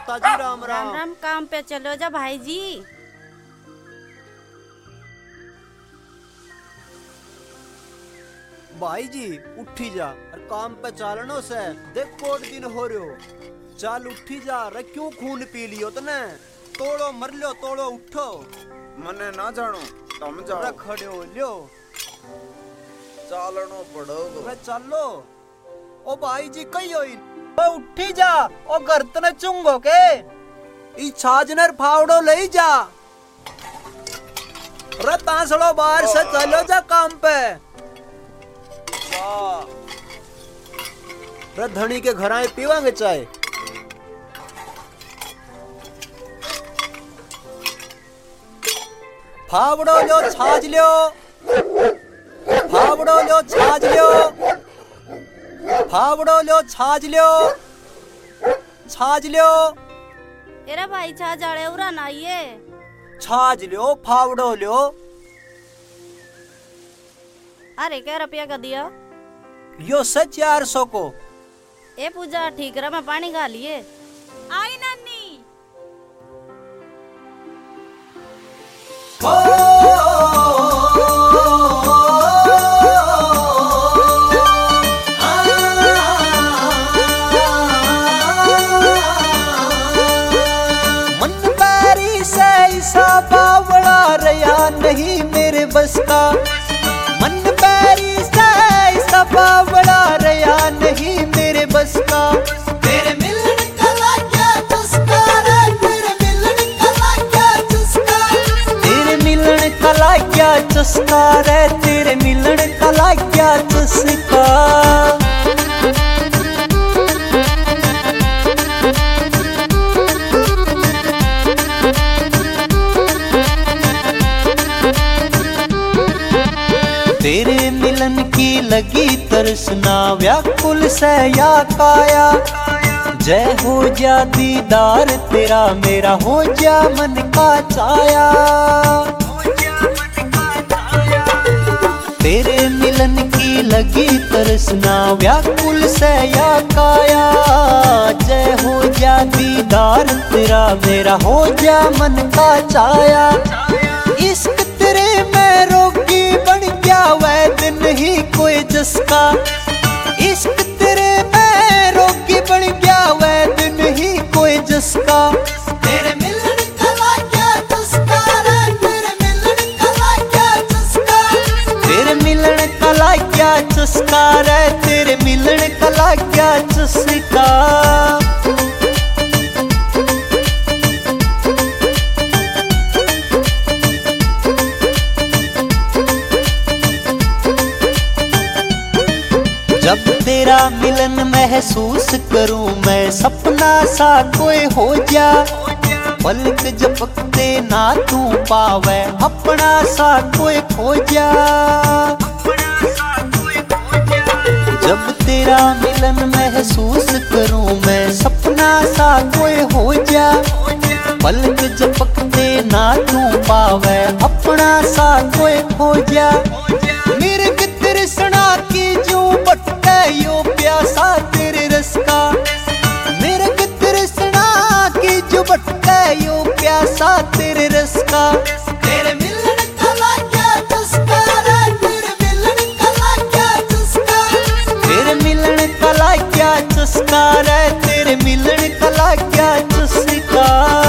माता जी राम राम राम। राम। काम पे चलो जा भाई जी। भाई जी उठी जा और काम पे चालनो से देख कोट दिन हो रहो। चल उठी जा रे, क्यों खून पी लियो तने? तोड़ो मर लो, तोड़ो उठो। मने ना जानो तुम जाओ। रे खड़े हो लियो, चालनो पड़ोगो। रे चलो। ओ भाई जी कही होई, ओ उठी जा। ओ घर तने चुंगो के ई छाजनर फावड़ो ले जा। रे तांसड़ो बाहर से चलो जा काम पे। रे धनी के घर आए पीवांगे चाय। फावड़ो लो छाज लो, फावड़ो लो छाज लो, फावड़ो लो छाज लो, छाज लो। एरा भाई छा जाड़े उरा ना ये। छाज लो, फावड़ो लो। अरे क्या रुपया का दिया? यो से 400 को। ए पूजा ठीक रहा, मैं पानी खा लिए। आई नानी। मन बारी से ऐसा बावड़ा रया नहीं मेरे बस का। मन बारी से ऐसा बावड़ा रया नहीं मेरे बस का। तेरे मिलन का लाया चस्का रे, तेरे मिलन का लाया चस्का। तेरे मिलन का लाया चस्का रे, तेरे मिलन का लाया चस्का। तेरे मिलन की लगी तरसना व्याकुल से या काया। जय हो जा दीदार तेरा, मेरा हो जा मन का चाया। तेरे मिलन की लगी तरसना व्याकुल से या काया। जय हो जा दीदार तेरा, मेरा हो जा मन का चाया। इश्क तेरे में रोगी बन गया वैद नहीं कोई जिसका। इश्क तेरे में रोगी बन गया वैद नहीं कोई जिसका। तेरे मिलन का लाया चस्का रे, तेरे मिलन का लाया चस्का। तेरे मिलन का लाया चस्का रे, तेरे मिलन का लाया चस्का। जब तेरा मिलन महसूस करूं मैं, सपना सा कोई हो जा। पलक झपकते ना तू पावे, अपना सा कोई खो जा। जब तेरा मिलन महसूस करूं मैं, सपना सा कोई हो जा। पलक झपकते ना तू पावे, अपना सा कोई खो जा। मेरे तृष्णा की जो भटके यो प्यासा तेरे रस का। मेरे तृष्णा की जो भटके यो प्यासा तेरे रस का। तेरे मिलन का लाया चस्का रे, तेरे मिलन का लाया चस्का। तेरे मिलन का लाया चस्का रे, तेरे मिलन का लाया चस्का।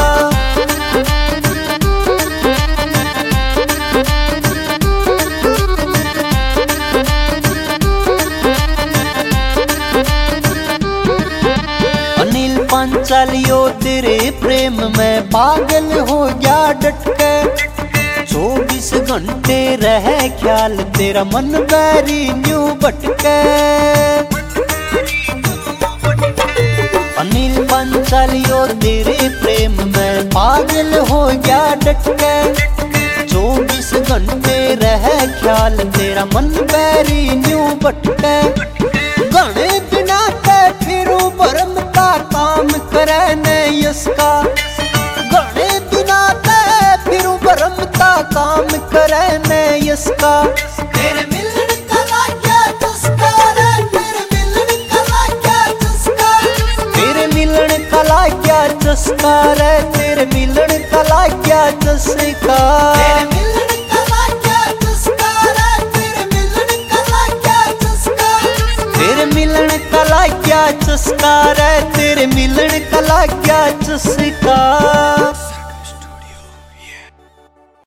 चलियो तेरे प्रेम में पागल हो गया डटके। 24 घंटे रहे ख्याल तेरा, मन बैरी न्यू भटके। अनिल पंचालियो तेरे प्रेम में पागल हो गया डटके। 24 घंटे रहे ख्याल तेरा, मन बैरी न्यू भटके। घने बिना ते फिरू भरम का काम करे ने यसका। घने बिना ते फिरू भरम का काम करे ने यसका। तेरे मिलन का लाया चस्का रे, तेरे मिलन का लाया चस्का। तेरे मिलन का लाया चस्का रे तेरे मिलन का लाग्या चस्का। तेरे मिलन का लाग्या चस्का रे तेरे मिलन का लाग्या चस्का। तेरे मिलन का लाग्या चस्का रे तेरे मिलन का लाग्या चस्का।